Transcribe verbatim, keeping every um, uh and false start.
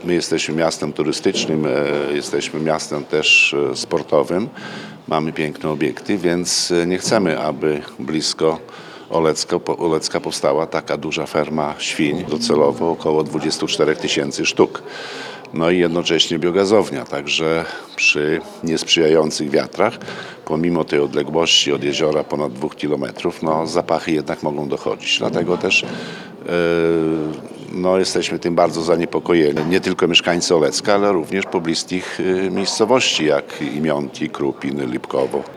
My jesteśmy miastem turystycznym, e, jesteśmy miastem też e, sportowym. Mamy piękne obiekty, więc e, nie chcemy, aby blisko Olecka, po- Olecka powstała taka duża ferma świń, docelowo około dwadzieścia cztery tysięcy sztuk. No i jednocześnie biogazownia, także przy niesprzyjających wiatrach, pomimo tej odległości od jeziora ponad dwóch kilometrów, no zapachy jednak mogą dochodzić. Dlatego też e, no, jesteśmy tym bardzo zaniepokojeni. Nie tylko mieszkańcy Olecka, ale również pobliskich e, miejscowości jak Imionki, Krupin, Lipkowo.